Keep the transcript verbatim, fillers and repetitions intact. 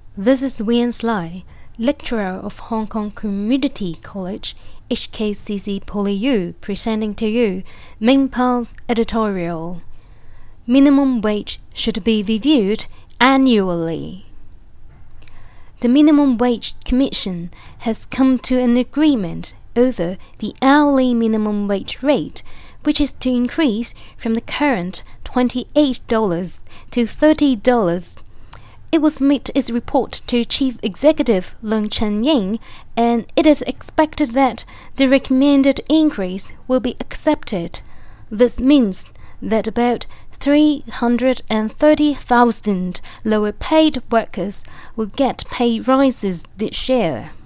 This is Wian Sly, lecturer of Hong Kong Community College, H K C C PolyU, presenting to you Ming Pao's editorial. Minimum wage should be reviewed annually. The Minimum Wage Commission has come to an agreement over the hourly minimum wage rate, which is to increase from the current twenty-eight dollars to thirty dollars. It will submit its report to Chief Executive Leung Chun-ying, and it is expected that the recommended increase will be accepted. This means that about three hundred thirty thousand lower-paid workers will get pay rises this year.